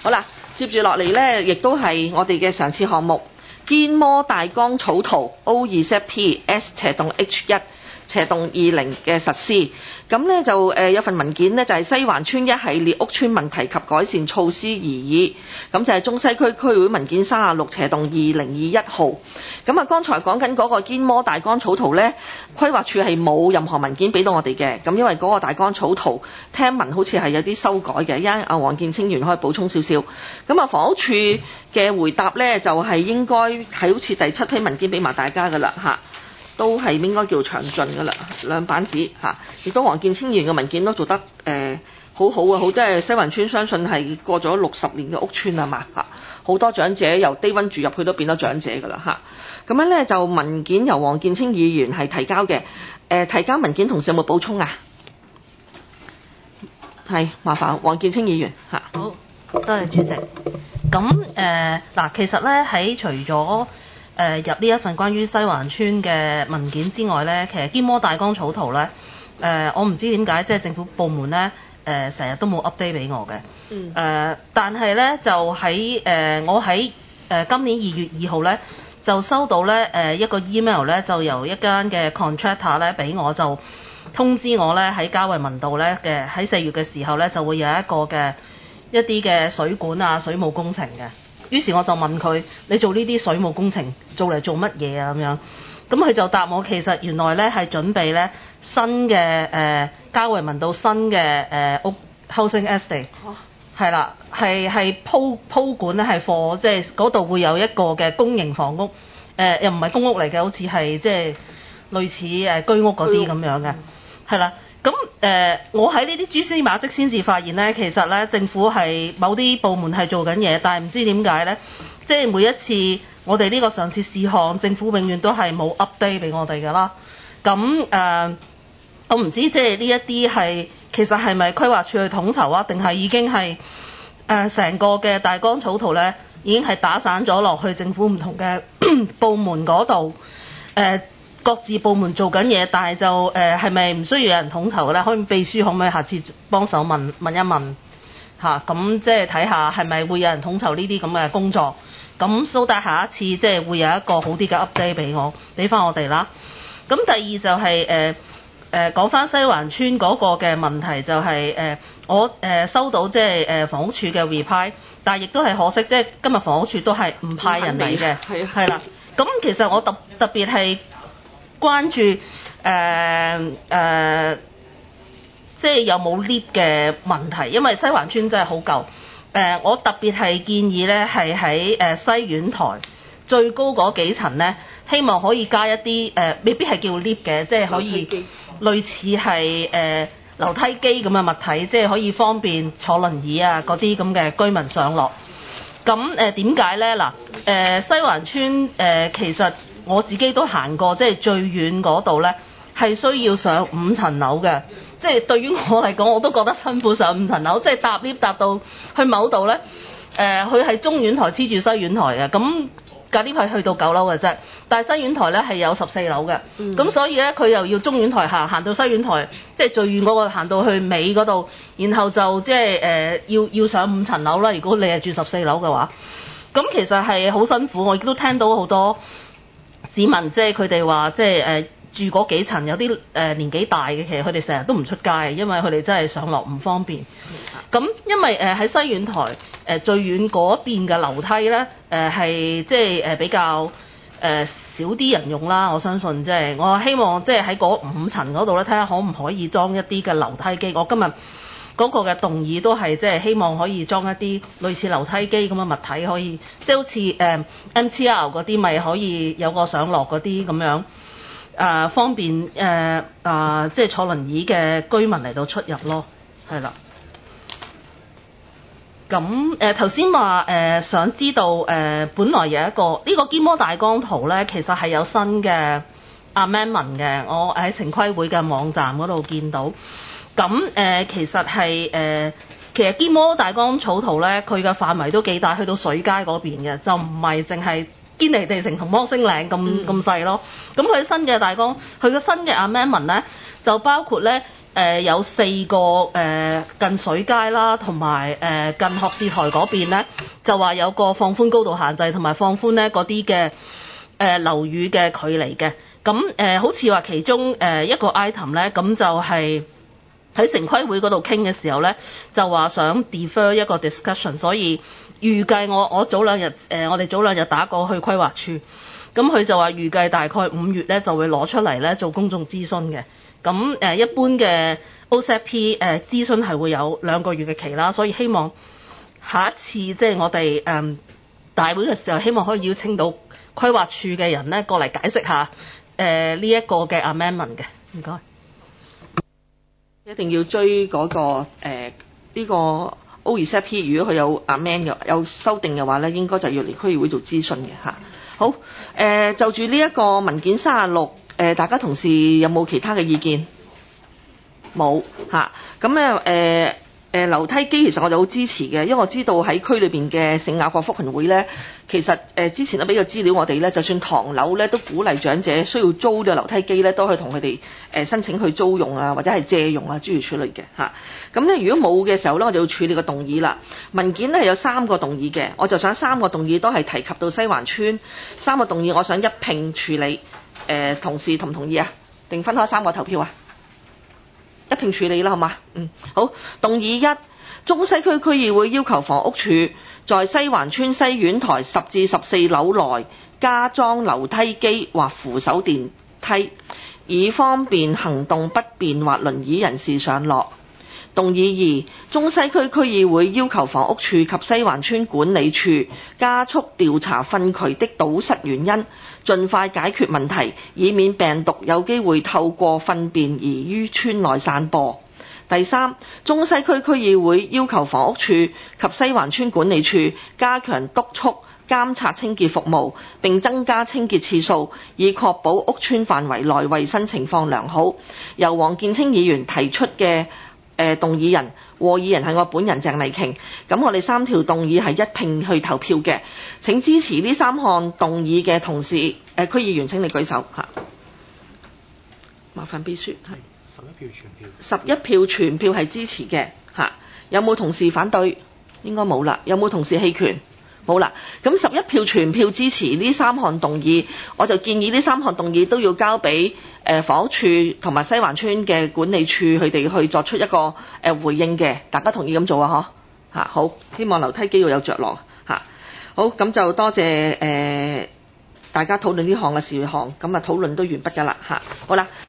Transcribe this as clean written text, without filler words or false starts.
好啦，接住落嚟呢，亦都係我哋嘅上次項目堅摩大綱草圖 O2ZP S-H1/20嘅實施。咁呢就有份文件呢，就係西環村一系列屋邨問題及改善措施擬議，咁就係中西區區會文件36/2021號。咁啊，剛才講緊嗰個堅摩大綱草圖呢，規劃署係冇任何文件俾到我哋嘅。咁因為嗰個大綱草圖聽聞好似係有啲修改嘅，一陣阿黃建清議員可以補充少少。咁啊，房屋署嘅回答呢，就係應該係好似第7批文件俾埋大家㗎啦嚇。都係應該叫詳盡㗎啦，2版紙嚇，亦都黃建清議員嘅文件都做得好好啊，好即係西環村相信係過咗60年嘅屋邨啊嘛嚇，好多長者由低溫住入去都變咗長者㗎啦嚇。咁樣呢，就文件由黃建清議員係提交嘅，提交文件同事有冇補充啊？係麻煩黃建清議員嚇。 好，多謝主席。咁嗱，其實呢，喺除咗入呢一份關於西環村嘅文件之外呢，其實堅摩大綱草圖呢，我唔知點解即係政府部門呢，成日都冇 update 俾我嘅。但係呢，就喺我喺今年2月2號呢，就收到呢一個 email 呢，就由一間嘅 contractor 呢俾我，就通知我呢喺嘉惠文道呢嘅喺4月嘅時候呢，就會有一個嘅一啲嘅水管啊水務工程嘅。於是我就問佢：你做呢啲水務工程做嚟做乜嘢啊？咁樣，咁佢就答我，其實原來呢係準備呢新嘅嘉惠文道新嘅屋 housing estate，係啦，係鋪管呢係貨，即係嗰度會有一個嘅公營房屋，又唔係公屋嚟嘅，好似係即係類似居屋嗰啲咁樣嘅，係啦。咁我喺呢啲蛛絲馬跡先至發現呢，其實呢政府係某啲部門係做緊嘢，但係唔知點解呢，即係每一次我哋呢個上次事項，政府永遠都係冇 update 俾我哋㗎啦。咁我唔知即係呢一啲係其實係咪規劃署去統籌啊，定係已經係成個嘅大綱草圖呢已經係打散咗落去政府唔同嘅部門嗰度各自部門做緊嘢，但係就係咪唔需要有人統籌嘅咧？可以秘書可唔可以下次幫手問一問嚇？咁即係睇下係咪會有人統籌呢啲咁嘅工作？咁蘇達下一次即係會有一個好啲嘅 update 俾翻我哋啦。咁第二就係講翻西環村嗰個嘅問題，就係我收到即係房屋署嘅 reply， 但係亦都係可惜，即係今日房屋署都係唔派人嚟嘅，係啦。咁其實我特別係關注即係有冇 lift 嘅問題，因為西環村真係好舊。我特別係建議呢係喺西苑台最高嗰幾層呢，希望可以加一啲未必係叫 lift 嘅，即係可以類似係樓梯機咁嘅物體，即係可以方便坐輪椅啊嗰啲咁嘅居民上落。咁點解呢？嗱，西環村其實我自己都行過，即係最遠嗰度呢，係需要上5層樓嘅。即係對於我嚟講，我都覺得辛苦上5層樓，即係搭 lift 搭到去某度呢，佢係中苑台黐住西苑台嘅，咁架 lift 係去到9樓嘅啫。但係西苑台呢係有14樓嘅，咁所以呢，佢又要中苑台行到西苑台，即係最遠嗰個行到去尾嗰度，然後就即係要上5層樓啦。如果你係住14樓嘅話，咁其實係好辛苦。我亦都聽到好多市民即係佢哋話即係住嗰幾層有啲年紀大嘅，其實佢哋成日都唔出街，因為佢哋真係上落唔方便。咁因為喺西苑台最遠嗰邊嘅樓梯呢，係即係比較少啲人用啦。我相信即係我希望即係喺嗰5層嗰度呢，睇下可唔可以裝一啲嘅樓梯機。我今日嗰個嘅動議都係即係希望可以裝一啲類似樓梯機咁嘅物體，可以即係好似MTR 嗰啲咪可以有個上落嗰啲咁樣。方便即係坐輪椅嘅居民嚟到出入咯，係啦。咁頭先話想知道本來有一個呢個堅摩大綱圖咧，其實係有新嘅 amendment 嘅，我喺城規會嘅網站嗰度見到。咁其實係其實堅摩大綱草圖咧，佢嘅範圍都幾大，去到水街嗰邊嘅，就唔係淨係堅尼地城同摩星嶺咁細咯。咁佢新嘅大綱，佢嘅新嘅 amendment 咧，就包括咧有4個近水街啦，同埋近學士台嗰邊咧，就話有個放寬高度限制，同埋放寬咧嗰啲嘅樓宇嘅距離嘅。咁好似話其中一個 item 咧，咁就係喺城規會嗰度傾嘅時候咧，就話想 defer 一個 discussion， 所以預計我早兩日我哋早兩日打過去規劃處，咁佢就話預計大概5月咧就會攞出嚟咧做公眾諮詢嘅。咁一般嘅 OZP 諮詢係會有2個月嘅期啦，所以希望下一次即係我哋大會嘅時候，希望可以邀請到規劃處嘅人咧過嚟解釋下呢一個嘅 amendment 嘅。唔該。 一定要追嗰個呢個 OZP， 如果佢有 amend 嘅有修訂嘅話咧，應該就要嚟區議會做諮詢嘅嚇。好，就住呢一個文件36。大家同事有冇其他嘅意見？冇嚇。咁咧樓梯機其實我就好支持嘅，因為我知道喺區裏邊嘅聖雅各福群會咧，其實之前都俾個資料我哋咧，就算唐樓咧都鼓勵長者需要租呢個樓梯機咧，都可以同佢哋申請去租用啊，或者係借用啊諸如此類嘅嚇。咁咧如果冇嘅時候咧，我就要處理個動議啦。文件咧係有3個動議嘅，我就想3個動議都係提及到西環村，3個動議我想一併處理。同事同唔同意啊？定分開3個投票啊？一併處理啦，好嘛？好。動議1，中西區區議會要求房屋署在西環村西苑台10至14樓內加裝樓梯機或扶手電梯，以方便行動不便或輪椅人士上落。動議2，中西區區議會要求房屋署及西環村管理處加速調查糞渠的堵塞原因，盡快解決問題，以免病毒有機會透過糞便而於村內散播。第3，中西區區議會要求房屋署及西環村管理處加強督促監察清潔服務，並增加清潔次數，以確保屋村範圍內衛生情況良好。由黃建清議員提出嘅動議人，和議人係我本人鄭麗瓊。咁我哋3條動議係一併去投票嘅。請支持呢3項動議嘅同事，區議員請你舉手嚇。麻煩秘書係。11票全票。11票全票係支持嘅嚇。有冇同事反對？應該冇啦。有冇同事棄權？冇啦。咁11票全票支持呢3項動議，我就建議呢3項動議都要交俾房屋署同埋西環村嘅管理處佢哋去作出一個回應嘅。大家同意咁做啊？嗬嚇。好，希望樓梯機要有着落嚇。好，咁就多謝大家討論呢項嘅事項，咁啊討論都完畢㗎啦嚇。好啦。